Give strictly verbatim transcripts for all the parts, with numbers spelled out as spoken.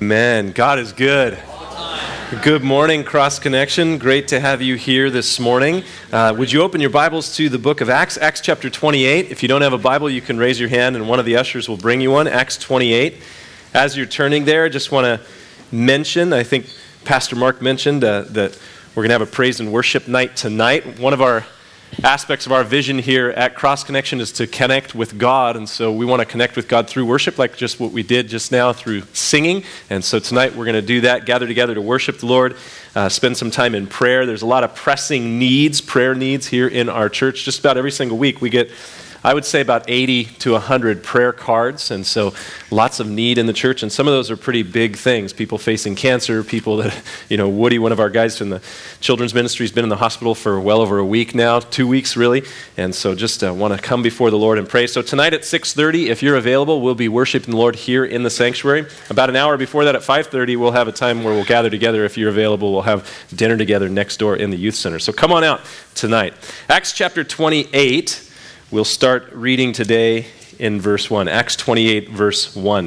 Man, God is good. Good morning, Cross Connection. Great to have you here this morning. Uh, would you open your Bibles to the book of Acts, Acts chapter twenty-eight. If you don't have a Bible, you can raise your hand and one of the ushers will bring you one. Acts twenty-eight. As you're turning there, I just want to mention, I think Pastor Mark mentioned uh, that we're going to have a praise and worship night tonight. One of our aspects of our vision here at Cross Connection is to connect with God, and so we want to connect with God through worship, like just what we did just now through singing. And so tonight we're going to do that, gather together to worship the Lord, uh, spend some time in prayer. There's a lot of pressing needs, prayer needs here in our church. Just about every single week we get, I would say, about eighty to one hundred prayer cards, and so lots of need in the church, and some of those are pretty big things. People facing cancer, people that, you know, Woody, one of our guys from the children's ministry, has been in the hospital for well over a week now, two weeks really, and so just uh, want to come before the Lord and pray. So tonight at six thirty, if you're available, we'll be worshiping the Lord here in the sanctuary. About an hour before that at five thirty, we'll have a time where we'll gather together. If you're available, we'll have dinner together next door in the youth center. So come on out tonight. Acts chapter twenty-eight. We'll start reading today in verse one. Acts twenty-eight, verse one.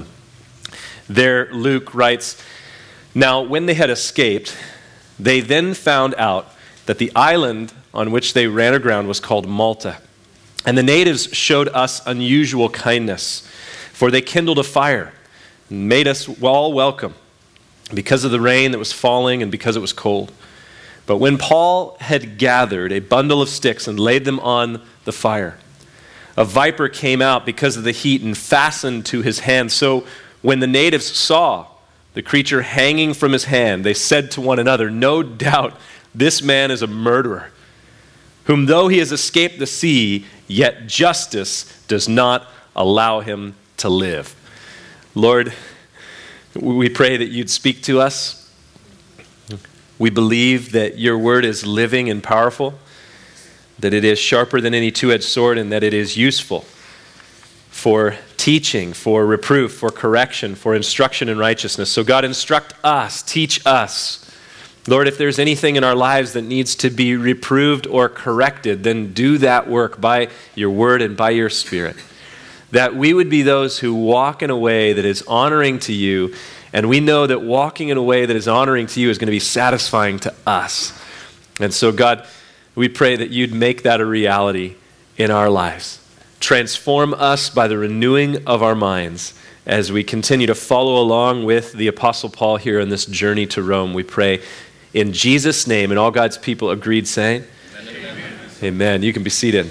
There, Luke writes, "Now when they had escaped, they then found out that the island on which they ran aground was called Malta. And the natives showed us unusual kindness, for they kindled a fire and made us all welcome because of the rain that was falling and because it was cold. But when Paul had gathered a bundle of sticks and laid them on the fire, a viper came out because of the heat and fastened to his hand. So when the natives saw the creature hanging from his hand, they said to one another, 'No doubt this man is a murderer, whom though he has escaped the sea, yet justice does not allow him to live.'" Lord, we pray that you'd speak to us. We believe that your word is living and powerful, that it is sharper than any two-edged sword, and that it is useful for teaching, for reproof, for correction, for instruction in righteousness. So God, instruct us, teach us. Lord, if there's anything in our lives that needs to be reproved or corrected, then do that work by your word and by your Spirit. That we would be those who walk in a way that is honoring to you, and we know that walking in a way that is honoring to you is going to be satisfying to us. And so God, we pray that you'd make that a reality in our lives. Transform us by the renewing of our minds as we continue to follow along with the Apostle Paul here on this journey to Rome. We pray in Jesus' name, and all God's people agreed saying, Amen. Amen. You can be seated.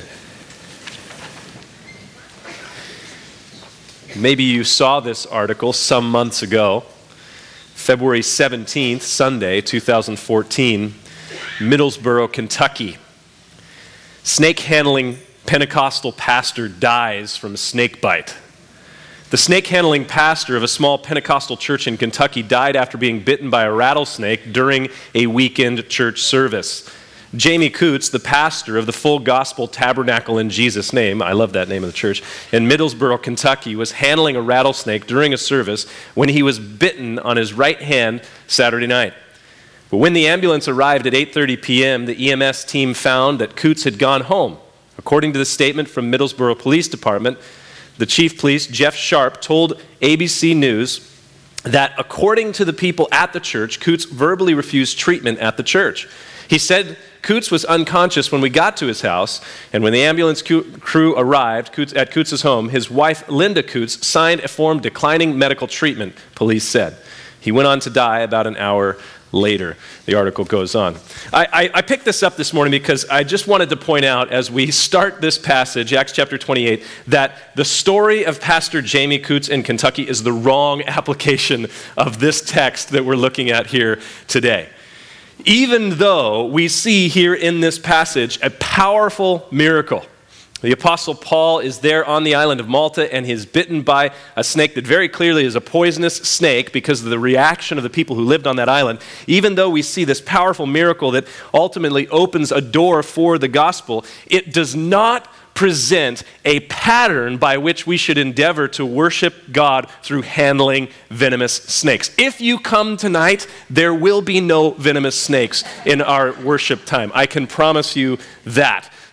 Maybe you saw this article some months ago, February seventeenth, Sunday, two thousand fourteen, Middlesboro, Kentucky. Snake-handling Pentecostal pastor dies from a snake bite. The snake-handling pastor of a small Pentecostal church in Kentucky died after being bitten by a rattlesnake during a weekend church service. Jamie Coots, the pastor of the Full Gospel Tabernacle in Jesus' Name, I love that name of the church, in Middlesboro, Kentucky, was handling a rattlesnake during a service when he was bitten on his right hand Saturday night. But when the ambulance arrived at eight thirty p.m., the E M S team found that Coots had gone home. According to the statement from Middlesboro Police Department, the chief police, Jeff Sharp, told A B C News that according to the people at the church, Coots verbally refused treatment at the church. He said Coots was unconscious when we got to his house, and when the ambulance crew arrived Coots, at Coots' home, his wife, Linda Coots, signed a form declining medical treatment, police said. He went on to die about an hour later. The article goes on. I, I, I picked this up this morning because I just wanted to point out as we start this passage, Acts chapter twenty-eight, that the story of Pastor Jamie Coots in Kentucky is the wrong application of this text that we're looking at here today. Even though we see here in this passage a powerful miracle. The Apostle Paul is there on the island of Malta and he's bitten by a snake that very clearly is a poisonous snake because of the reaction of the people who lived on that island. Even though we see this powerful miracle that ultimately opens a door for the gospel, it does not present a pattern by which we should endeavor to worship God through handling venomous snakes. If you come tonight, there will be no venomous snakes in our worship time. I can promise you that.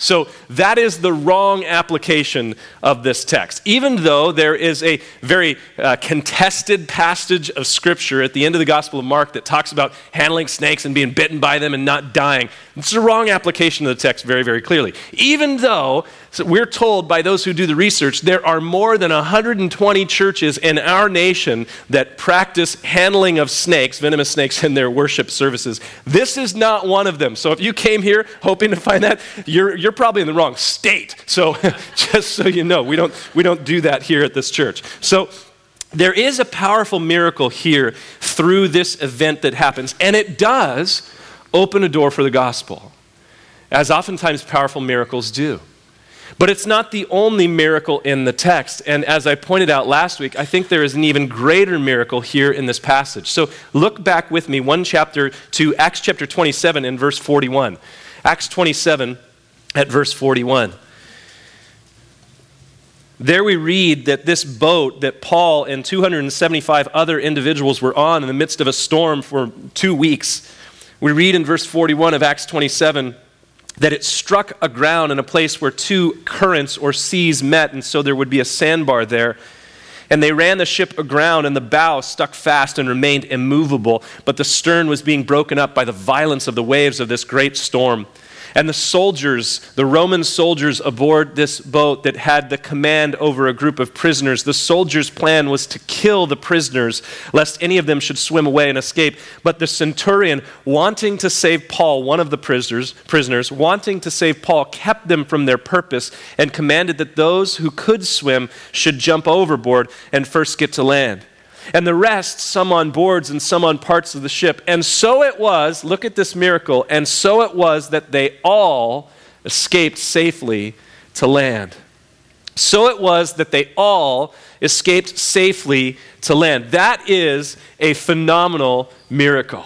So that is the wrong application of this text. Even though there is a very uh, contested passage of Scripture at the end of the Gospel of Mark that talks about handling snakes and being bitten by them and not dying, it's the wrong application of the text very, very clearly. Even though we're told by those who do the research, there are more than one hundred twenty churches in our nation that practice handling of snakes, venomous snakes, in their worship services. This is not one of them. So if you came here hoping to find that, you're you're probably in the wrong state. So just so you know, we don't we don't do that here at this church. So there is a powerful miracle here through this event that happens, and it does open a door for the gospel, as oftentimes powerful miracles do. But it's not the only miracle in the text. And as I pointed out last week, I think there is an even greater miracle here in this passage. So look back with me one chapter to Acts chapter twenty-seven and verse forty-one. Acts twenty-seven at verse forty-one. There we read that this boat that Paul and two hundred seventy-five other individuals were on in the midst of a storm for two weeks. We read in verse forty-one of Acts twenty-seven that it struck aground in a place where two currents or seas met, and so there would be a sandbar there. And they ran the ship aground, and the bow stuck fast and remained immovable, but the stern was being broken up by the violence of the waves of this great storm. And the soldiers, the Roman soldiers aboard this boat that had the command over a group of prisoners, the soldiers' plan was to kill the prisoners, lest any of them should swim away and escape. But the centurion, wanting to save Paul, one of the prisoners, prisoners, wanting to save Paul, kept them from their purpose and commanded that those who could swim should jump overboard and first get to land. And the rest, some on boards and some on parts of the ship. And so it was, look at this miracle, and so it was that they all escaped safely to land. So it was that they all escaped safely to land. That is a phenomenal miracle.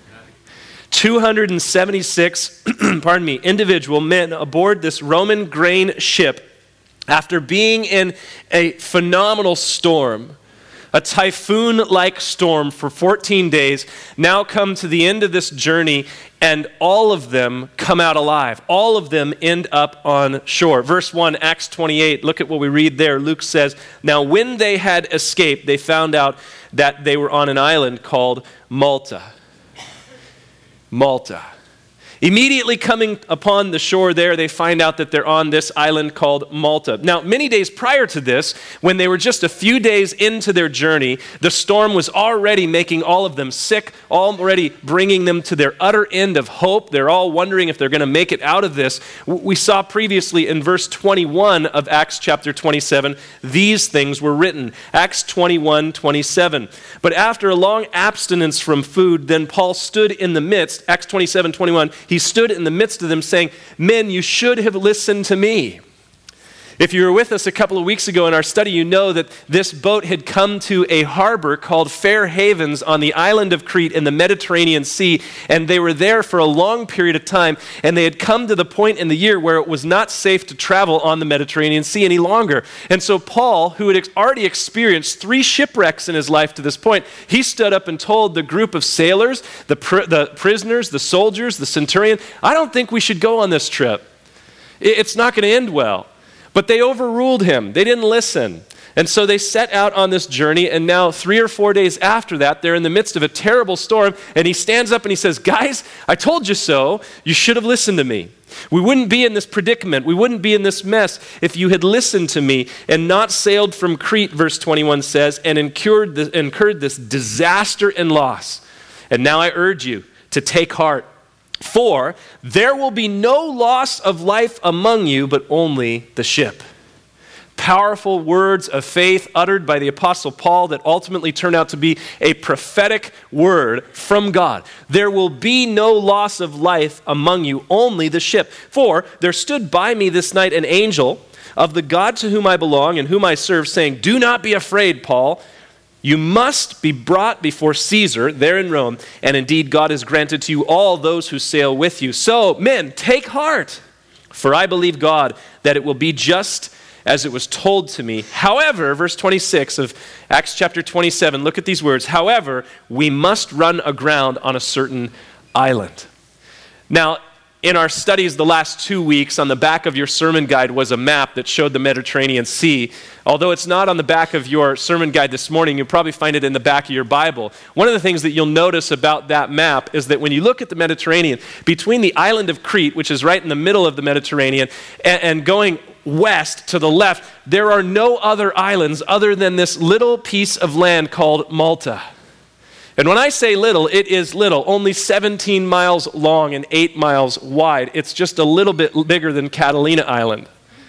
two hundred seventy-six, pardon me, individual men aboard this Roman grain ship, after being in a phenomenal storm, a typhoon-like storm for fourteen days, now come to the end of this journey, and all of them come out alive. All of them end up on shore. Verse one, Acts twenty-eight, look at what we read there. Luke says, "Now when they had escaped, they found out that they were on an island called Malta." Malta. Immediately coming upon the shore there, they find out that they're on this island called Malta. Now, many days prior to this, when they were just a few days into their journey, the storm was already making all of them sick, already bringing them to their utter end of hope. They're all wondering if they're going to make it out of this. We saw previously in verse twenty-one of Acts chapter twenty-seven, these things were written. Acts twenty-one, twenty-seven. But after a long abstinence from food, then Paul stood in the midst, Acts twenty-seven, twenty-one, he stood in the midst of them saying, "Men, you should have listened to me." If you were with us a couple of weeks ago in our study, you know that this boat had come to a harbor called Fair Havens on the island of Crete in the Mediterranean Sea, and they were there for a long period of time, and they had come to the point in the year where it was not safe to travel on the Mediterranean Sea any longer. And so Paul, who had already experienced three shipwrecks in his life to this point, he stood up and told the group of sailors, the, pr- the prisoners, the soldiers, the centurion, "I don't think we should go on this trip. It's not going to end well." But they overruled him. They didn't listen. And so they set out on this journey, and now three or four days after that, they're in the midst of a terrible storm, and he stands up and he says, "Guys, I told you so. You should have listened to me. We wouldn't be in this predicament. We wouldn't be in this mess if you had listened to me and not sailed from Crete," verse twenty-one says, "and incurred, the, incurred this disaster and loss. And now I urge you to take heart. For there will be no loss of life among you, but only the ship." Powerful words of faith uttered by the Apostle Paul that ultimately turn out to be a prophetic word from God. There will be no loss of life among you, only the ship. For there stood by me this night an angel of the God to whom I belong and whom I serve, saying, "Do not be afraid, Paul. You must be brought before Caesar there in Rome, and indeed God has granted to you all those who sail with you. So, men, take heart, for I believe God that it will be just as it was told to me. However," verse twenty-six of Acts chapter twenty-seven, look at these words, "however, we must run aground on a certain island." Now, in our studies the last two weeks, on the back of your sermon guide was a map that showed the Mediterranean Sea. Although it's not on the back of your sermon guide this morning, you'll probably find it in the back of your Bible. One of the things that you'll notice about that map is that when you look at the Mediterranean, between the island of Crete, which is right in the middle of the Mediterranean, and, and going west to the left, there are no other islands other than this little piece of land called Malta. And when I say little, it is little, only seventeen miles long and eight miles wide. It's just a little bit bigger than Catalina Island.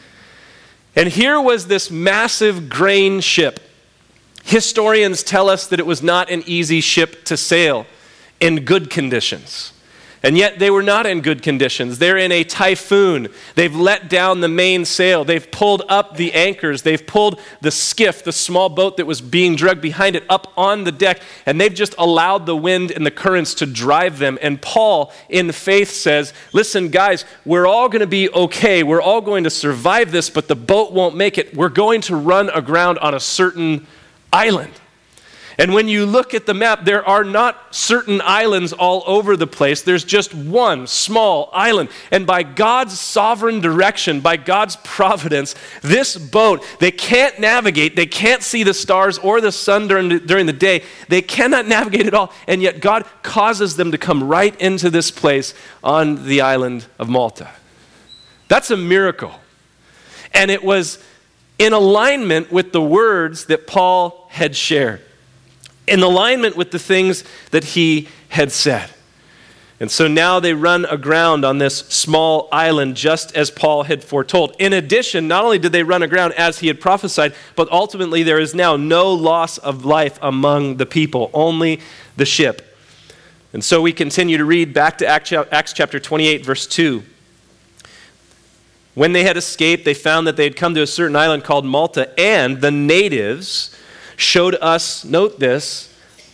And here was this massive grain ship. Historians tell us that it was not an easy ship to sail in good conditions. And yet they were not in good conditions. They're in a typhoon. They've let down the mainsail. They've pulled up the anchors. They've pulled the skiff, the small boat that was being dragged behind it, up on the deck. And they've just allowed the wind and the currents to drive them. And Paul, in faith, says, listen, guys, we're all going to be okay. We're all going to survive this, but the boat won't make it. We're going to run aground on a certain island. And when you look at the map, there are not certain islands all over the place. There's just one small island. And by God's sovereign direction, by God's providence, this boat, they can't navigate. They can't see the stars or the sun during the, during the day. They cannot navigate at all. And yet God causes them to come right into this place on the island of Malta. That's a miracle. And it was in alignment with the words that Paul had shared, in alignment with the things that he had said. And so now they run aground on this small island just as Paul had foretold. In addition, not only did they run aground as he had prophesied, but ultimately there is now no loss of life among the people, only the ship. And so we continue to read back to Acts chapter twenty-eight, verse two. When they had escaped, they found that they had come to a certain island called Malta, and the natives showed us, note this,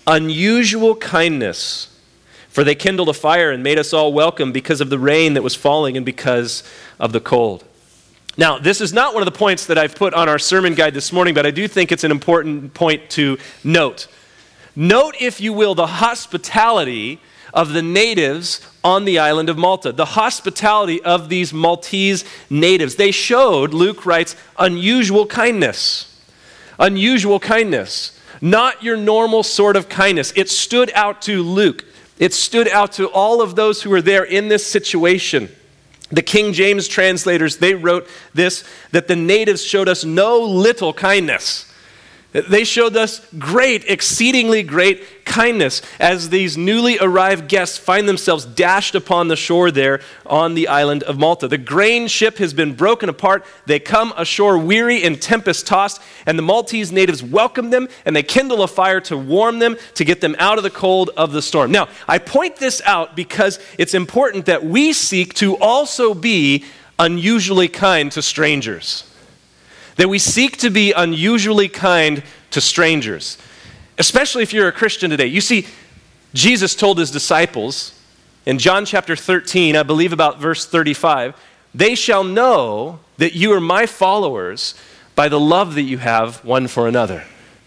unusual kindness. For they kindled a fire and made us all welcome because of the rain that was falling and because of the cold. Now, this is not one of the points that I've put on our sermon guide this morning, but I do think it's an important point to note. Note, if you will, the hospitality of the natives on the island of Malta. The hospitality of these Maltese natives. They showed, Luke writes, unusual kindness. Unusual kindness. Not your normal sort of kindness. It stood out to Luke. It stood out to all of those who were there in this situation. The King James translators, they wrote this, that the natives showed us no little kindness. They showed us great, exceedingly great kindness as these newly arrived guests find themselves dashed upon the shore there on the island of Malta. The grain ship has been broken apart. They come ashore weary and tempest-tossed, and the Maltese natives welcome them, and they kindle a fire to warm them, to get them out of the cold of the storm. Now, I point this out because it's important that we seek to also be unusually kind to strangers. That we seek to be unusually kind to strangers, especially if you're a Christian today. You see, Jesus told his disciples in John chapter thirteen, I believe about verse thirty-five, they shall know that you are my followers by the love that you have one for another.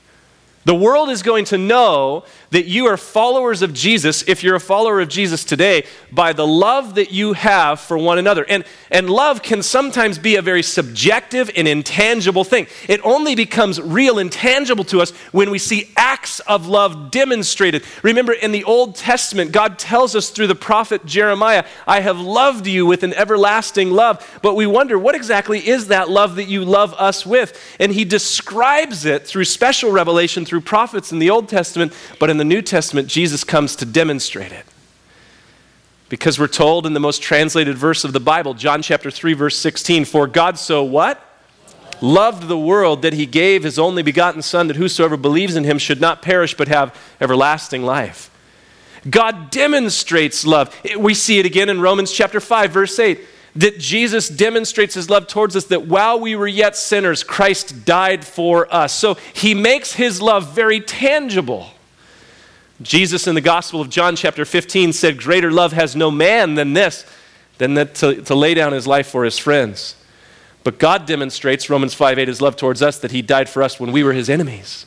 The world is going to know that you are followers of Jesus, if you're a follower of Jesus today, by the love that you have for one another. And, and love can sometimes be a very subjective and intangible thing. It only becomes real and tangible to us when we see acts of love demonstrated. Remember, in the Old Testament, God tells us through the prophet Jeremiah, I have loved you with an everlasting love. But we wonder, what exactly is that love that you love us with? And he describes it through special revelation through prophets in the Old Testament, but in the New Testament, Jesus comes to demonstrate it. Because we're told in the most translated verse of the Bible, John chapter three, verse sixteen, for God so what? Loved the world that he gave his only begotten Son, that whosoever believes in him should not perish but have everlasting life. God demonstrates love. We see it again in Romans chapter five, verse eight. That Jesus demonstrates his love towards us, that while we were yet sinners, Christ died for us. So he makes his love very tangible. Jesus in the Gospel of John chapter fifteen said, greater love has no man than this, than that to, to lay down his life for his friends. But God demonstrates, Romans five eight, his love towards us, that he died for us when we were his enemies.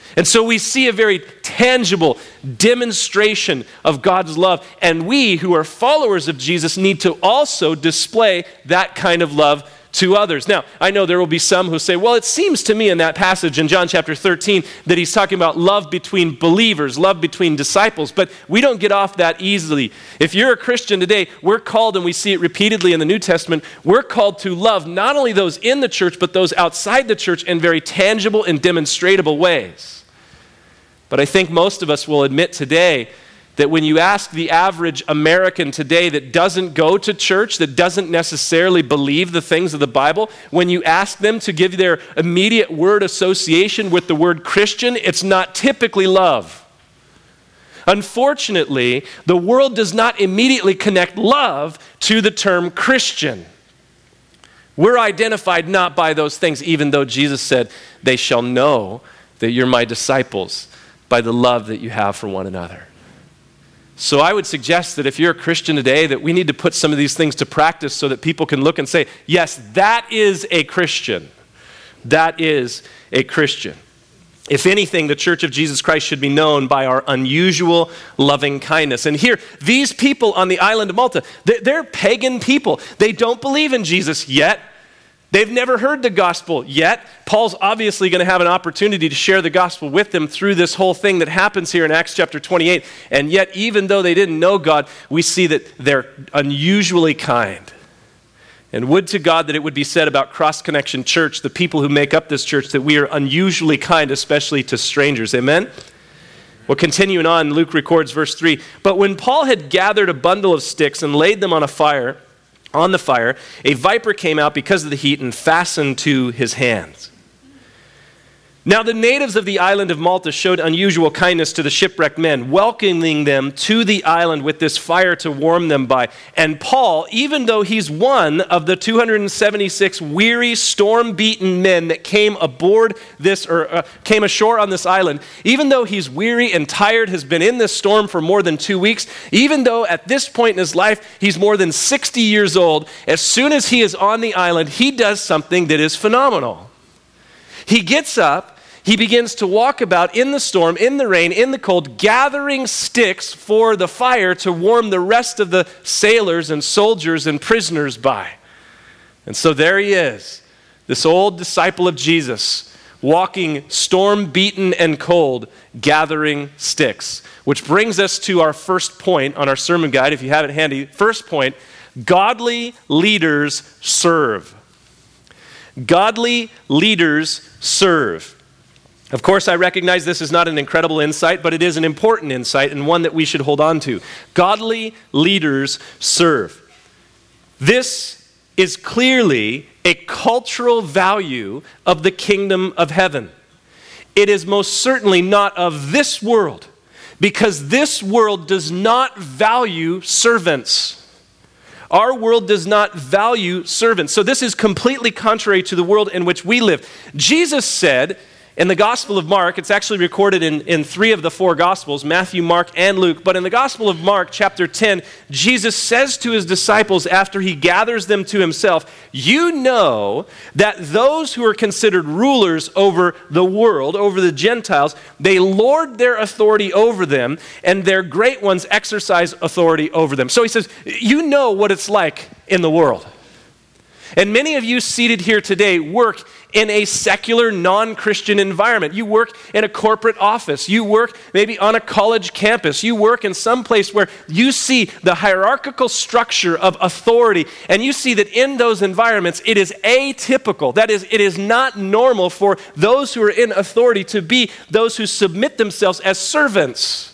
And so we see a very tangible demonstration of God's love. And we who are followers of Jesus need to also display that kind of love to others. Now, I know there will be some who say, well, it seems to me in that passage in John chapter thirteen that he's talking about love between believers, love between disciples, but we don't get off that easily. If you're a Christian today, we're called, and we see it repeatedly in the New Testament, we're called to love not only those in the church, but those outside the church in very tangible and demonstrable ways. But I think most of us will admit today that when you ask the average American today that doesn't go to church, that doesn't necessarily believe the things of the Bible, when you ask them to give their immediate word association with the word Christian, it's not typically love. Unfortunately, the world does not immediately connect love to the term Christian. We're identified not by those things, even though Jesus said, they shall know that you're my disciples by the love that you have for one another. So I would suggest that if you're a Christian today, that we need to put some of these things to practice so that people can look and say, yes, that is a Christian. That is a Christian. If anything, the Church of Jesus Christ should be known by our unusual loving kindness. And here, these people on the island of Malta, they're pagan people. They don't believe in Jesus yet. They've never heard the gospel yet. Paul's obviously going to have an opportunity to share the gospel with them through this whole thing that happens here in Acts chapter twenty-eight. And yet, even though they didn't know God, we see that they're unusually kind. And would to God that it would be said about Cross Connection Church, the people who make up this church, that we are unusually kind, especially to strangers. Amen? Well, continuing on, Luke records verse three. But when Paul had gathered a bundle of sticks and laid them on a fire, on the fire, a viper came out because of the heat and fastened to his hands. Now the natives of the island of Malta showed unusual kindness to the shipwrecked men, welcoming them to the island with this fire to warm them by. And Paul, even though he's one of the two hundred seventy-six weary, storm-beaten men that came aboard this, or uh, came ashore on this island, even though he's weary and tired, has been in this storm for more than two weeks, even though at this point in his life he's more than sixty years old, as soon as he is on the island, he does something that is phenomenal. He gets up, he begins to walk about in the storm, in the rain, in the cold, gathering sticks for the fire to warm the rest of the sailors and soldiers and prisoners by. And so there he is, this old disciple of Jesus, walking storm-beaten and cold, gathering sticks. Which brings us to our first point on our sermon guide, if you have it handy. First point, godly leaders serve. Godly leaders serve. Of course, I recognize this is not an incredible insight, but it is an important insight and one that we should hold on to. Godly leaders serve. This is clearly a cultural value of the kingdom of heaven. It is most certainly not of this world, because this world does not value servants. Our world does not value servants. So this is completely contrary to the world in which we live. Jesus said in the Gospel of Mark, it's actually recorded in, in three of the four Gospels, Matthew, Mark, and Luke, but in the Gospel of Mark, chapter ten, Jesus says to his disciples after he gathers them to himself, you know that those who are considered rulers over the world, over the Gentiles, they lord their authority over them, and their great ones exercise authority over them. So he says, you know what it's like in the world. And many of you seated here today work in a secular, non-Christian environment. You work in a corporate office. You work maybe on a college campus. You work in some place where you see the hierarchical structure of authority, and you see that in those environments it is atypical. That is, it is not normal for those who are in authority to be those who submit themselves as servants.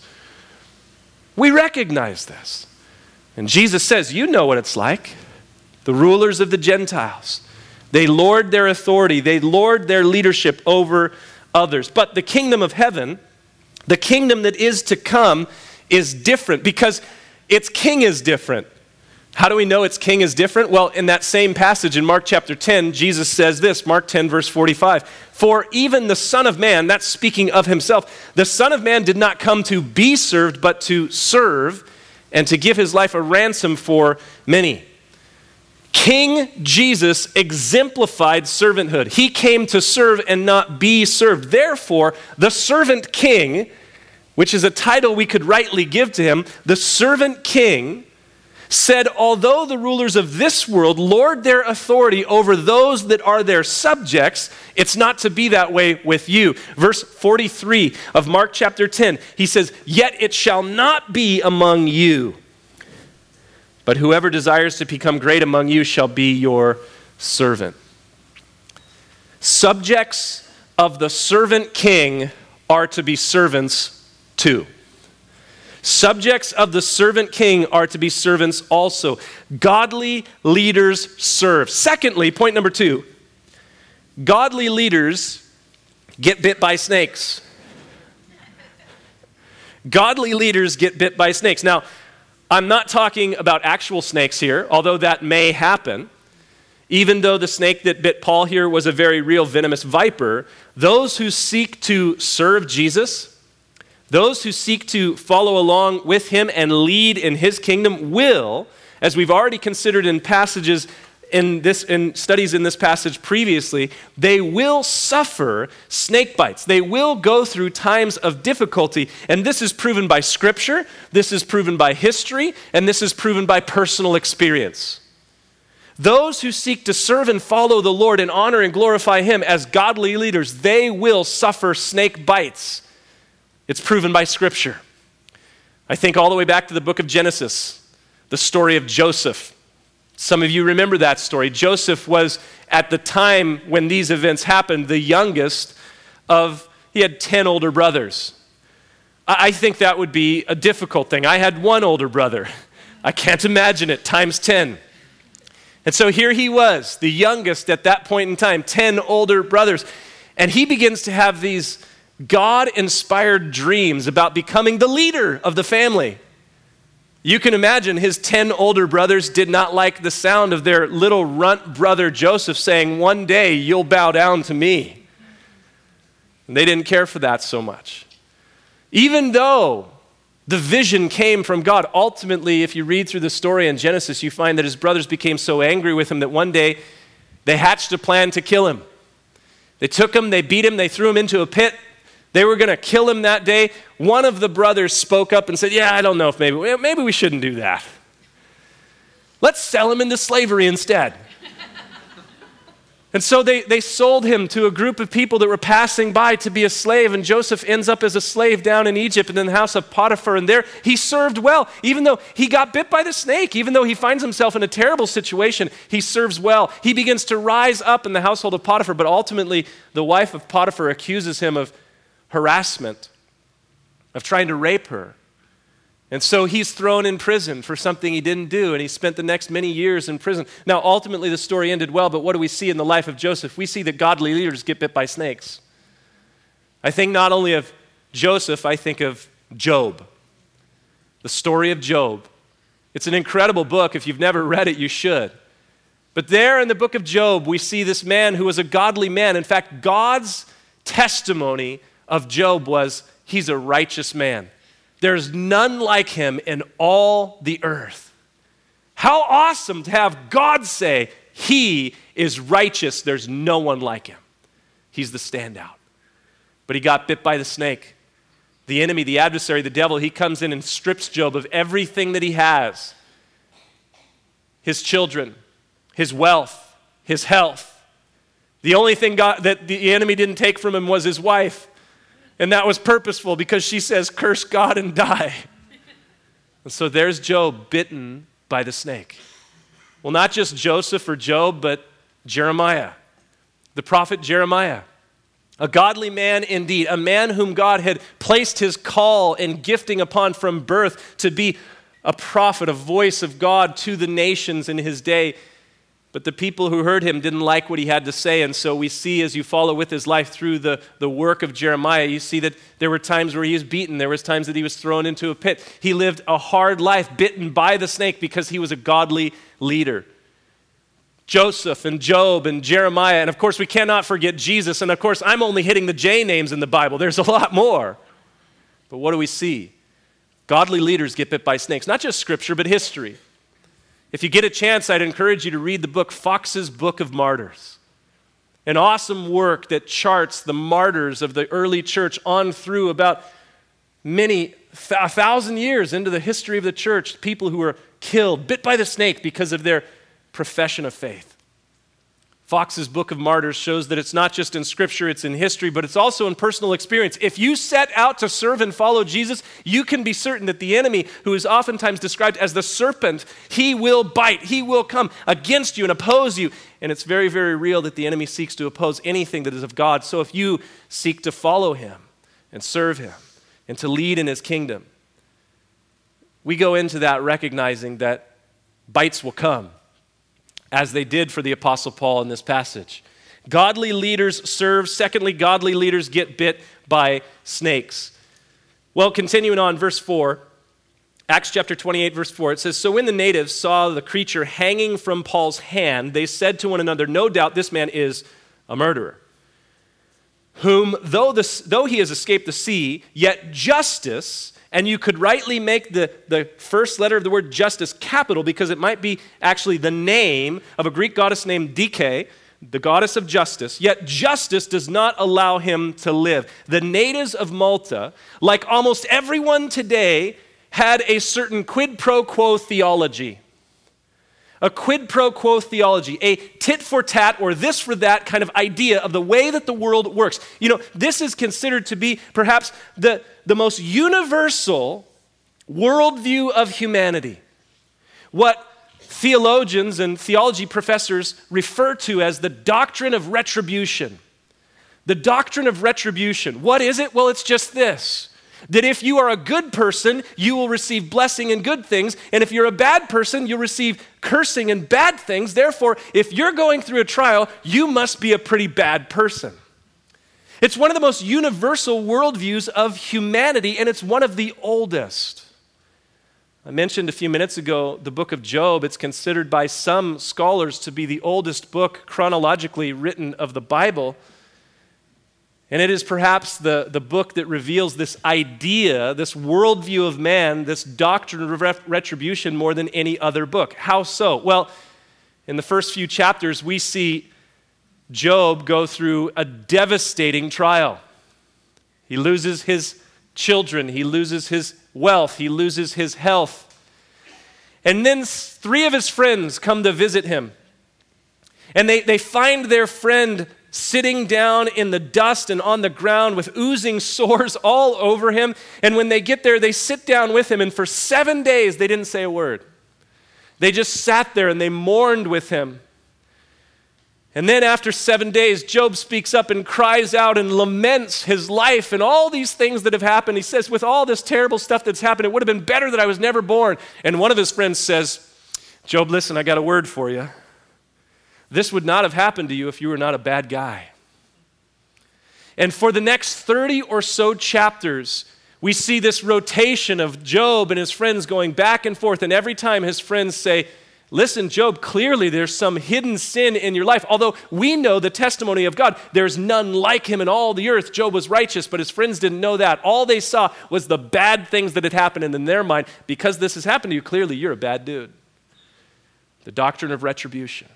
We recognize this. And Jesus says, you know what it's like. The rulers of the Gentiles, they lord their authority, they lord their leadership over others. But the kingdom of heaven, the kingdom that is to come, is different because its king is different. How do we know its king is different? Well, in that same passage in Mark chapter ten, Jesus says this, Mark ten verse forty-five, for even the Son of Man, that's speaking of himself, the Son of Man did not come to be served, but to serve and to give his life a ransom for many. King Jesus exemplified servanthood. He came to serve and not be served. Therefore, the servant king, which is a title we could rightly give to him, the servant king said, although the rulers of this world lord their authority over those that are their subjects, it's not to be that way with you. Verse forty-three of Mark chapter ten, he says, yet it shall not be among you, but whoever desires to become great among you shall be your servant. Subjects of the servant king are to be servants too. Subjects of the servant king are to be servants also. Godly leaders serve. Secondly, point number two, godly leaders get bit by snakes. Godly leaders get bit by snakes. Now, I'm not talking about actual snakes here, although that may happen. Even though the snake that bit Paul here was a very real venomous viper, those who seek to serve Jesus, those who seek to follow along with him and lead in his kingdom will, as we've already considered in passages in this in studies in this passage previously, they will suffer snake bites. They will go through times of difficulty, and this is proven by scripture, this is proven by history, and this is proven by personal experience. Those who seek to serve and follow the Lord and honor and glorify him as godly leaders, they will suffer snake bites. It's proven by Scripture. I think all the way back to the book of Genesis, the story of Joseph. Some of you remember that story. Joseph was, at the time when these events happened, the youngest of, he had ten older brothers. I think that would be a difficult thing. I had one older brother. I can't imagine it, times ten. And so here he was, the youngest at that point in time, ten older brothers. And he begins to have these God-inspired dreams about becoming the leader of the family. You can imagine his ten older brothers did not like the sound of their little runt brother Joseph saying, one day you'll bow down to me. And they didn't care for that so much. Even though the vision came from God, ultimately, if you read through the story in Genesis, you find that his brothers became so angry with him that one day they hatched a plan to kill him. They took him, they beat him, they threw him into a pit. They were going to kill him that day. One of the brothers spoke up and said, yeah, I don't know if maybe, maybe we shouldn't do that. Let's sell him into slavery instead. And so they, they sold him to a group of people that were passing by to be a slave, and Joseph ends up as a slave down in Egypt and in the house of Potiphar, and there he served well. Even though he got bit by the snake, even though he finds himself in a terrible situation, he serves well. He begins to rise up in the household of Potiphar, but ultimately the wife of Potiphar accuses him of harassment, of trying to rape her. And so he's thrown in prison for something he didn't do, and he spent the next many years in prison. Now, ultimately, the story ended well, but what do we see in the life of Joseph? We see that godly leaders get bit by snakes. I think not only of Joseph, I think of Job, the story of Job. It's an incredible book. If you've never read it, you should. But there in the book of Job, we see this man who was a godly man. In fact, God's testimony of Job was, he's a righteous man. There's none like him in all the earth. How awesome to have God say, he is righteous. There's no one like him. He's the standout. But he got bit by the snake. The enemy, the adversary, the devil, he comes in and strips Job of everything that he has. His children, his wealth, his health. The only thing God, that the enemy didn't take from him was his wife. And that was purposeful because she says, curse God and die. And so there's Job bitten by the snake. Well, not just Joseph or Job, but Jeremiah, the prophet Jeremiah. A godly man indeed, a man whom God had placed his call and gifting upon from birth to be a prophet, a voice of God to the nations in his day. But the people who heard him didn't like what he had to say, and so we see as you follow with his life through the, the work of Jeremiah, you see that there were times where he was beaten, there was times that he was thrown into a pit. He lived a hard life, bitten by the snake because he was a godly leader. Joseph and Job and Jeremiah, and of course we cannot forget Jesus, and of course I'm only hitting the J names in the Bible. There's a lot more. But what do we see? Godly leaders get bit by snakes, not just scripture, but history. If you get a chance, I'd encourage you to read the book Fox's Book of Martyrs. An awesome work that charts the martyrs of the early church on through about many, a thousand years into the history of the church, people who were killed, bit by the snake because of their profession of faith. Fox's Book of Martyrs shows that it's not just in Scripture, it's in history, but it's also in personal experience. If you set out to serve and follow Jesus, you can be certain that the enemy, who is oftentimes described as the serpent, he will bite, he will come against you and oppose you. And it's very, very real that the enemy seeks to oppose anything that is of God. So if you seek to follow him and serve him and to lead in his kingdom, we go into that recognizing that bites will come, as they did for the Apostle Paul in this passage. Godly leaders serve. Secondly, godly leaders get bit by snakes. Well, continuing on, verse four, Acts chapter twenty-eight, verse four, it says, "So when the natives saw the creature hanging from Paul's hand, they said to one another, 'No doubt this man is a murderer, whom, though, the, though he has escaped the sea, yet justice,'" and you could rightly make the, the first letter of the word justice capital because it might be actually the name of a Greek goddess named Dike, the goddess of justice, "yet justice does not allow him to live." The natives of Malta, like almost everyone today, had a certain quid pro quo theology. A quid pro quo theology, a tit for tat or this for that kind of idea of the way that the world works. You know, this is considered to be perhaps the, the most universal worldview of humanity. What theologians and theology professors refer to as the doctrine of retribution. The doctrine of retribution. What is it? Well, it's just this. That if you are a good person, you will receive blessing and good things. And if you're a bad person, you'll receive cursing and bad things. Therefore, if you're going through a trial, you must be a pretty bad person. It's one of the most universal worldviews of humanity, and it's one of the oldest. I mentioned a few minutes ago the book of Job. It's considered by some scholars to be the oldest book chronologically written of the Bible. And it is perhaps the, the book that reveals this idea, this worldview of man, this doctrine of retribution more than any other book. How so? Well, in the first few chapters, we see Job go through a devastating trial. He loses his children, he loses his wealth, he loses his health. And then three of his friends come to visit him. And they, they find their friend sitting down in the dust and on the ground with oozing sores all over him. And when they get there, they sit down with him. And for seven days, they didn't say a word. They just sat there and they mourned with him. And then after seven days, Job speaks up and cries out and laments his life and all these things that have happened. He says, with all this terrible stuff that's happened, it would have been better that I was never born. And one of his friends says, "Job, listen, I got a word for you. This would not have happened to you if you were not a bad guy." And for the next thirty or so chapters, we see this rotation of Job and his friends going back and forth. And every time his friends say, "Listen, Job, clearly there's some hidden sin in your life. Although we know the testimony of God, there's none like him in all the earth. Job was righteous," but his friends didn't know that. All they saw was the bad things that had happened. And in their mind, because this has happened to you, clearly you're a bad dude. The doctrine of retribution.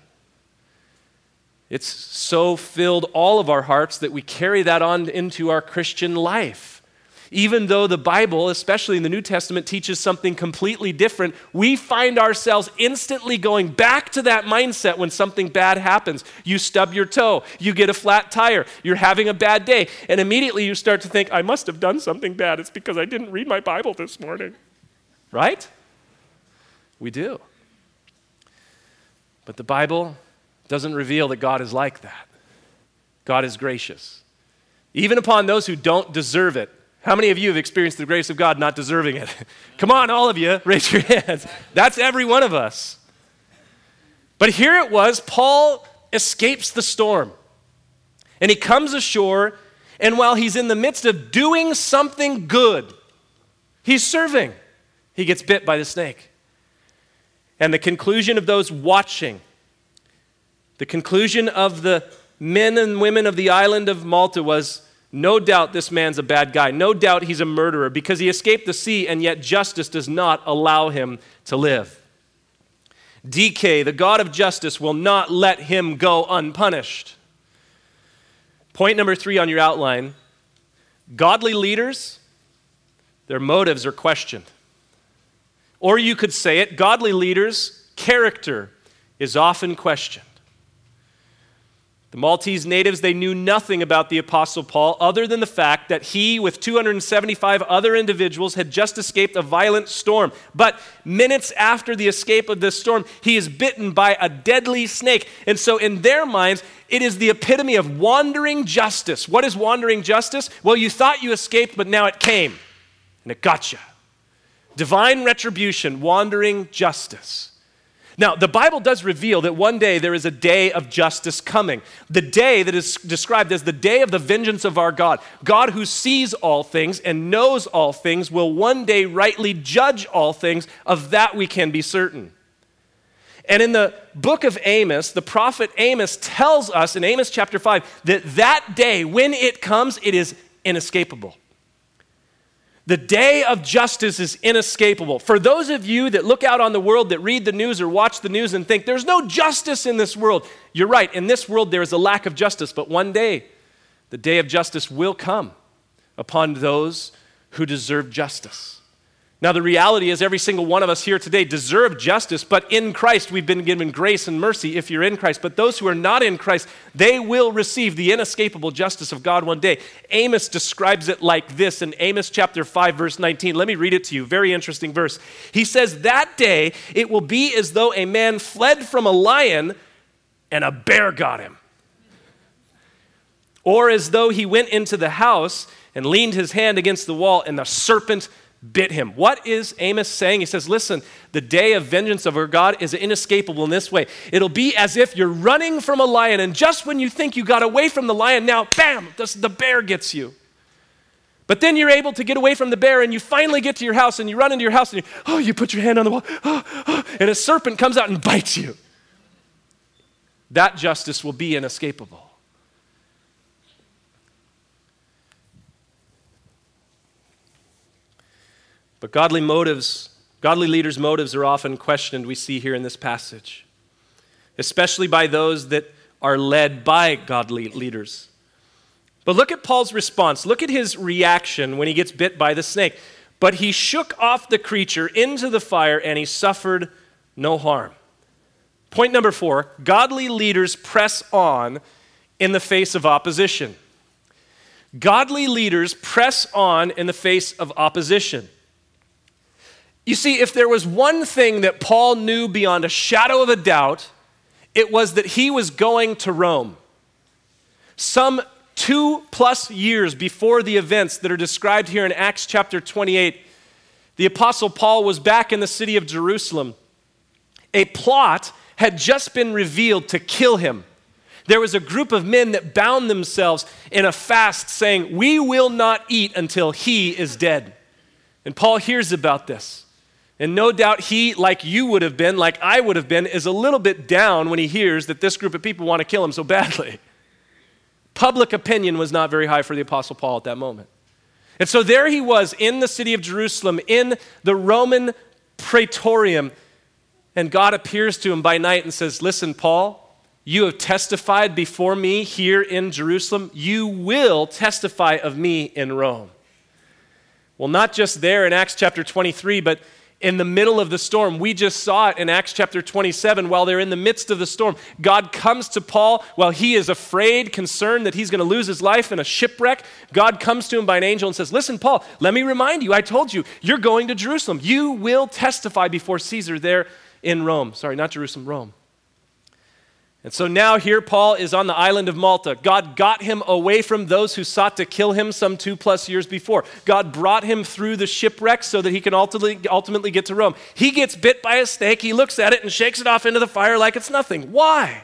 It's so filled all of our hearts that we carry that on into our Christian life. Even though the Bible, especially in the New Testament, teaches something completely different, we find ourselves instantly going back to that mindset when something bad happens. You stub your toe, you get a flat tire, you're having a bad day, and immediately you start to think, "I must have done something bad. It's because I didn't read my Bible this morning." Right? We do. But the Bible doesn't reveal that God is like that. God is gracious, even upon those who don't deserve it. How many of you have experienced the grace of God not deserving it? Come on, all of you, raise your hands. That's every one of us. But here it was, Paul escapes the storm. And he comes ashore, and while he's in the midst of doing something good, he's serving, he gets bit by the snake. And the conclusion of those watching, the conclusion of the men and women of the island of Malta was, no doubt this man's a bad guy. No doubt he's a murderer because he escaped the sea, and yet justice does not allow him to live. D K, the God of justice, will not let him go unpunished. Point number three on your outline, godly leaders, their motives are questioned. Or you could say it, godly leaders' character is often questioned. The Maltese natives, they knew nothing about the Apostle Paul other than the fact that he, with two hundred seventy-five other individuals, had just escaped a violent storm. But minutes after the escape of this storm, he is bitten by a deadly snake. And so in their minds, it is the epitome of wandering justice. What is wandering justice? Well, you thought you escaped, but now it came, and it got you. Divine retribution, wandering justice. Now, the Bible does reveal that one day there is a day of justice coming. The day that is described as the day of the vengeance of our God. God who sees all things and knows all things will one day rightly judge all things. Of that we can be certain. And in the book of Amos, the prophet Amos tells us in Amos chapter five that that day, when it comes, it is inescapable. The day of justice is inescapable. For those of you that look out on the world, that read the news or watch the news and think, there's no justice in this world. You're right, in this world there is a lack of justice, but one day, the day of justice will come upon those who deserve justice. Now, the reality is every single one of us here today deserve justice, but in Christ we've been given grace and mercy if you're in Christ. But those who are not in Christ, they will receive the inescapable justice of God one day. Amos describes it like this in Amos chapter five, verse nineteen. Let me read it to you. Very interesting verse. He says, that day it will be as though a man fled from a lion and a bear got him. Or as though he went into the house and leaned his hand against the wall and the serpent bit him. What is Amos saying? He says, listen, the day of vengeance of our God is inescapable in this way. It'll be as if you're running from a lion, and just when you think you got away from the lion, now, bam, the bear gets you. But then you're able to get away from the bear, and you finally get to your house, and you run into your house, and you, oh, you put your hand on the wall, oh, oh, and a serpent comes out and bites you. That justice will be inescapable. But godly motives, godly leaders' motives are often questioned, we see here in this passage, especially by those that are led by godly leaders. But look at Paul's response. Look at his reaction when he gets bit by the snake. But he shook off the creature into the fire, and he suffered no harm. Point number four, godly leaders press on in the face of opposition. Godly leaders press on in the face of opposition. You see, if there was one thing that Paul knew beyond a shadow of a doubt, it was that he was going to Rome. Some two plus years before the events that are described here in Acts chapter twenty-eight, the Apostle Paul was back in the city of Jerusalem. A plot had just been revealed to kill him. There was a group of men that bound themselves in a fast saying, we will not eat until he is dead. And Paul hears about this. And no doubt he, like you would have been, like I would have been, is a little bit down when he hears that this group of people want to kill him so badly. Public opinion was not very high for the Apostle Paul at that moment. And so there he was in the city of Jerusalem, in the Roman praetorium, and God appears to him by night and says, listen, Paul, you have testified before me here in Jerusalem. You will testify of me in Rome. Well, not just there in Acts chapter twenty-three, but in the middle of the storm. We just saw it in Acts chapter twenty-seven. While they're in the midst of the storm, God comes to Paul while he is afraid, concerned that he's going to lose his life in a shipwreck. God comes to him by an angel and says, listen, Paul, let me remind you, I told you, you're going to Jerusalem. You will testify before Caesar there in Rome. Sorry, not Jerusalem, Rome. And so now here Paul is on the island of Malta. God got him away from those who sought to kill him some two plus years before. God brought him through the shipwreck so that he can ultimately, ultimately get to Rome. He gets bit by a snake. He looks at it and shakes it off into the fire like it's nothing. Why?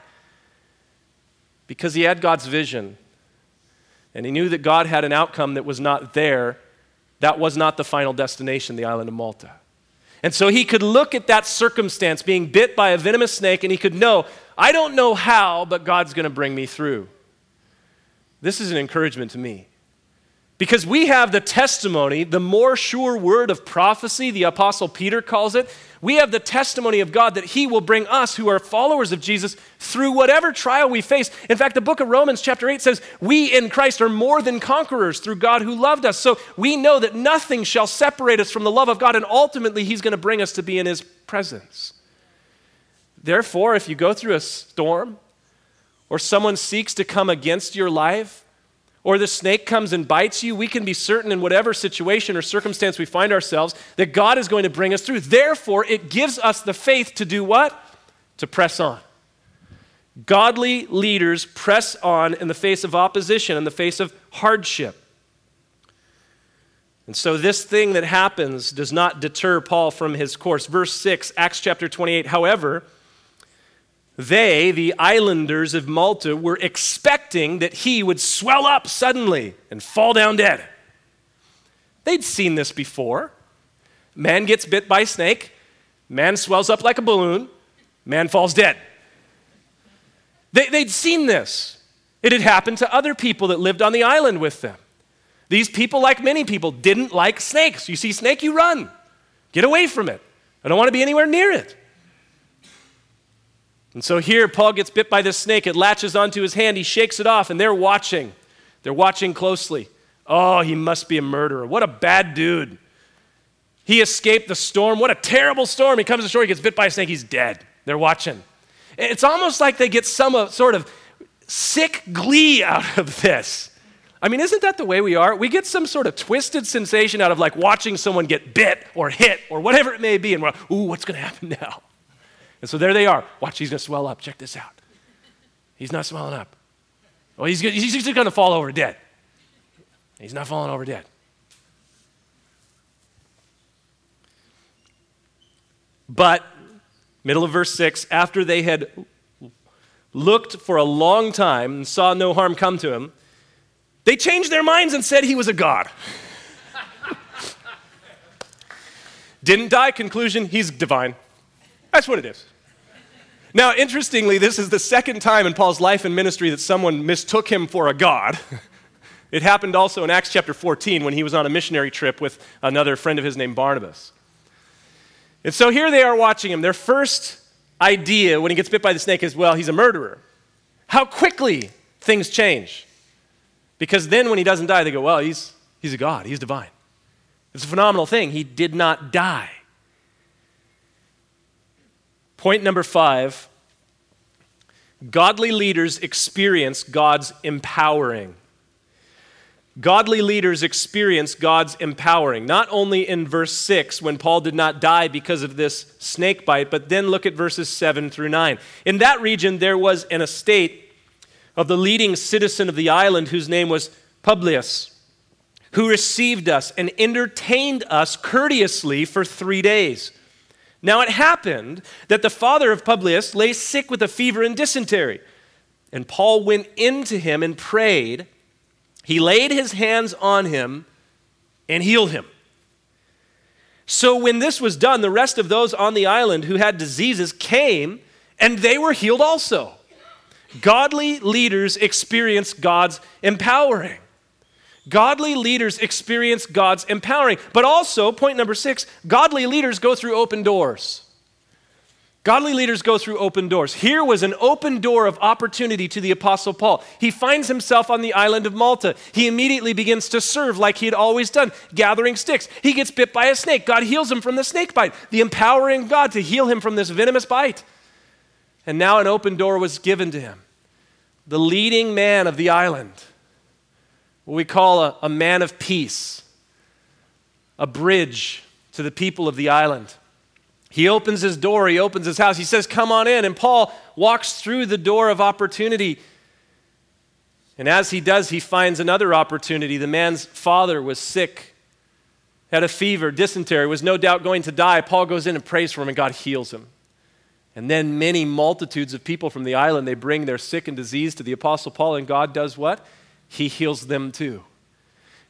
Because he had God's vision. And he knew that God had an outcome that was not there. That was not the final destination, the island of Malta. And so he could look at that circumstance, being bit by a venomous snake, and he could know, I don't know how, but God's going to bring me through. This is an encouragement to me. Because we have the testimony, the more sure word of prophecy, the Apostle Peter calls it. We have the testimony of God that he will bring us who are followers of Jesus through whatever trial we face. In fact, the book of Romans chapter eight says, we in Christ are more than conquerors through God who loved us. So we know that nothing shall separate us from the love of God, and ultimately he's going to bring us to be in his presence. Therefore, if you go through a storm, or someone seeks to come against your life, or the snake comes and bites you, we can be certain in whatever situation or circumstance we find ourselves that God is going to bring us through. Therefore, it gives us the faith to do what? To press on. Godly leaders press on in the face of opposition, in the face of hardship. And so this thing that happens does not deter Paul from his course. Verse six, Acts chapter twenty-eight, however, they, the islanders of Malta, were expecting that he would swell up suddenly and fall down dead. They'd seen this before. Man gets bit by a snake, man swells up like a balloon, man falls dead. They, they'd seen this. It had happened to other people that lived on the island with them. These people, like many people, didn't like snakes. You see a snake, you run. Get away from it. I don't want to be anywhere near it. And so here, Paul gets bit by this snake. It latches onto his hand. He shakes it off, and they're watching. They're watching closely. Oh, he must be a murderer. What a bad dude. He escaped the storm. What a terrible storm. He comes ashore, he gets bit by a snake. He's dead. They're watching. It's almost like they get some uh, sort of sick glee out of this. I mean, isn't that the way we are? We get some sort of twisted sensation out of like watching someone get bit or hit or whatever it may be, and we're like, ooh, what's going to happen now? And so there they are. Watch, he's going to swell up. Check this out. He's not swelling up. Well, he's, he's just going to fall over dead. He's not falling over dead. But, middle of verse six, after they had looked for a long time and saw no harm come to him, they changed their minds and said he was a god. Didn't die, conclusion, he's divine. That's what it is. Now, interestingly, this is the second time in Paul's life and ministry that someone mistook him for a god. It happened also in Acts chapter fourteen when he was on a missionary trip with another friend of his named Barnabas. And so here they are watching him. Their first idea when he gets bit by the snake is, well, he's a murderer. How quickly things change. Because then when he doesn't die, they go, well, he's, he's a god. He's divine. It's a phenomenal thing. He did not die. Point number five, godly leaders experience God's empowering. Godly leaders experience God's empowering, not only in verse six when Paul did not die because of this snake bite, but then look at verses seven through nine. In that region, there was an estate of the leading citizen of the island whose name was Publius, who received us and entertained us courteously for three days. Now it happened that the father of Publius lay sick with a fever and dysentery, and Paul went in to him and prayed. He laid his hands on him and healed him. So when this was done, the rest of those on the island who had diseases came, and they were healed also. Godly leaders experience God's empowering. Godly leaders experience God's empowering. But also, point number six, godly leaders go through open doors. Godly leaders go through open doors. Here was an open door of opportunity to the Apostle Paul. He finds himself on the island of Malta. He immediately begins to serve like he had always done, gathering sticks. He gets bit by a snake. God heals him from the snake bite, the empowering God to heal him from this venomous bite. And now an open door was given to him. The leading man of the island, what we call a, a man of peace, a bridge to the people of the island. He opens his door, he opens his house, he says, come on in, and Paul walks through the door of opportunity. And as he does, he finds another opportunity. The man's father was sick, had a fever, dysentery, was no doubt going to die. Paul goes in and prays for him, and God heals him. And then many multitudes of people from the island, they bring their sick and diseased to the Apostle Paul, and God does what? He heals them too.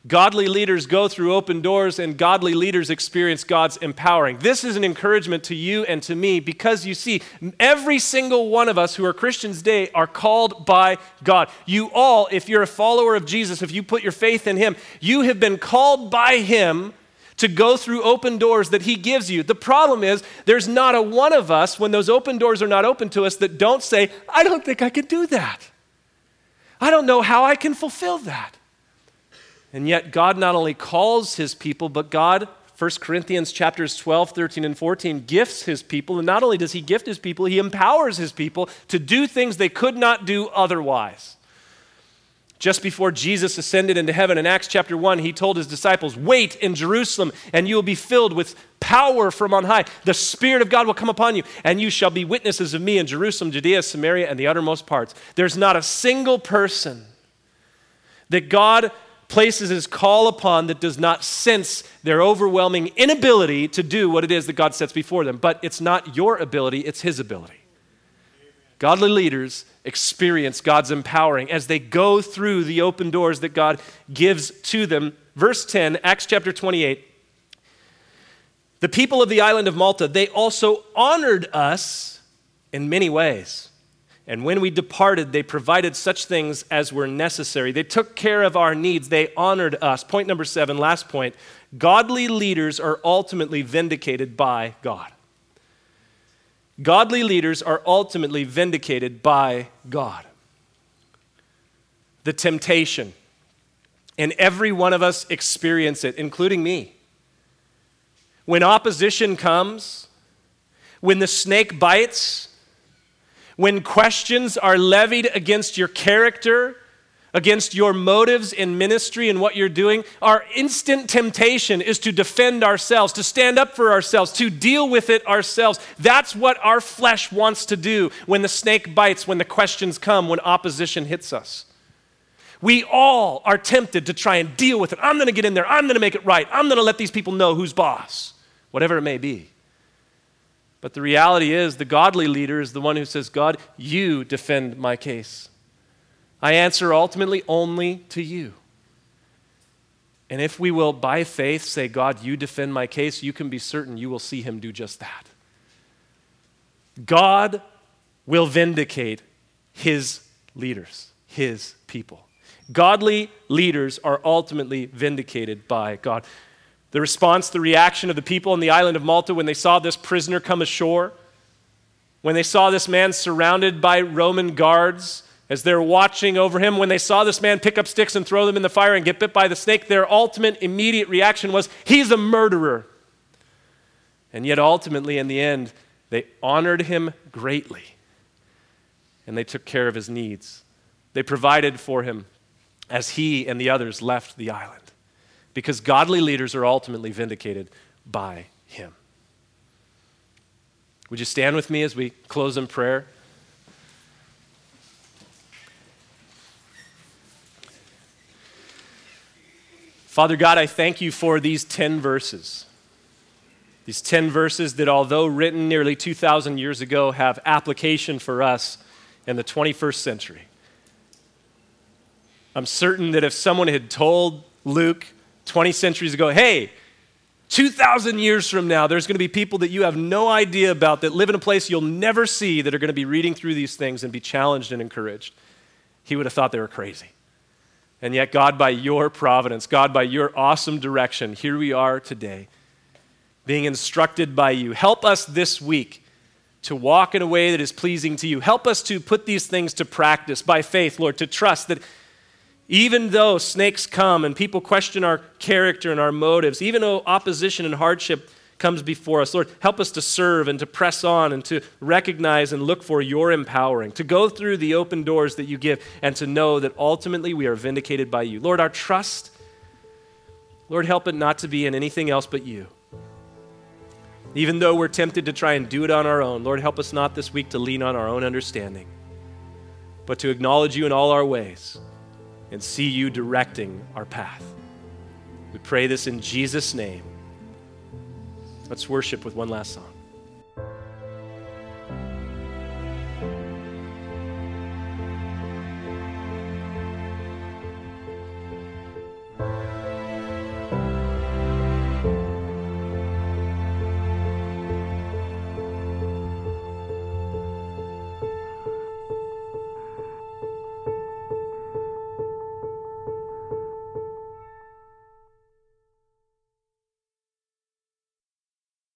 Godly leaders go through open doors, and godly leaders experience God's empowering. This is an encouragement to you and to me because you see, every single one of us who are Christians today are called by God. You all, if you're a follower of Jesus, if you put your faith in him, you have been called by him to go through open doors that he gives you. The problem is there's not a one of us, when those open doors are not open to us, that don't say, I don't think I can do that. I don't know how I can fulfill that. And yet God not only calls his people, but God, First Corinthians chapters twelve, thirteen, and fourteen, gifts his people. And not only does he gift his people, he empowers his people to do things they could not do otherwise. Just before Jesus ascended into heaven in Acts chapter one, he told his disciples, wait in Jerusalem and you will be filled with power from on high. The Spirit of God will come upon you and you shall be witnesses of me in Jerusalem, Judea, Samaria, and the uttermost parts. There's not a single person that God places his call upon that does not sense their overwhelming inability to do what it is that God sets before them. But it's not your ability, it's his ability. Godly leaders experience God's empowering as they go through the open doors that God gives to them. Verse ten, Acts chapter twenty-eight. The people of the island of Malta, they also honored us in many ways. And when we departed, they provided such things as were necessary. They took care of our needs. They honored us. Point number seven, last point. Godly leaders are ultimately vindicated by God. Godly leaders are ultimately vindicated by God. The temptation, and every one of us experience it, including me. When opposition comes, when the snake bites, when questions are levied against your character, against your motives in ministry and what you're doing, our instant temptation is to defend ourselves, to stand up for ourselves, to deal with it ourselves. That's what our flesh wants to do when the snake bites, when the questions come, when opposition hits us. We all are tempted to try and deal with it. I'm going to get in there. I'm going to make it right. I'm going to let these people know who's boss, whatever it may be. But the reality is the godly leader is the one who says, God, you defend my case. I answer ultimately only to you. And if we will, by faith, say, God, you defend my case, you can be certain you will see him do just that. God will vindicate his leaders, his people. Godly leaders are ultimately vindicated by God. The response, the reaction of the people on the island of Malta when they saw this prisoner come ashore, when they saw this man surrounded by Roman guards as they're watching over him, when they saw this man pick up sticks and throw them in the fire and get bit by the snake, their ultimate immediate reaction was, he's a murderer. And yet ultimately in the end, they honored him greatly and they took care of his needs. They provided for him as he and the others left the island. Because godly leaders are ultimately vindicated by him. Would you stand with me as we close in prayer? Father God, I thank you for these ten verses. These ten verses that, although written nearly two thousand years ago, have application for us in the twenty-first century. I'm certain that if someone had told Luke twenty centuries ago, hey, two thousand years from now, there's going to be people that you have no idea about that live in a place you'll never see that are going to be reading through these things and be challenged and encouraged. He would have thought they were crazy. And yet, God, by your providence, God, by your awesome direction, here we are today, being instructed by you. Help us this week to walk in a way that is pleasing to you. Help us to put these things to practice by faith, Lord, to trust that even though snakes come and people question our character and our motives, even though opposition and hardship comes before us, Lord, help us to serve and to press on and to recognize and look for your empowering, to go through the open doors that you give and to know that ultimately we are vindicated by you. Lord, our trust, Lord, help it not to be in anything else but you. Even though we're tempted to try and do it on our own, Lord, help us not this week to lean on our own understanding, but to acknowledge you in all our ways and see you directing our path. We pray this in Jesus' name. Let's worship with one last song.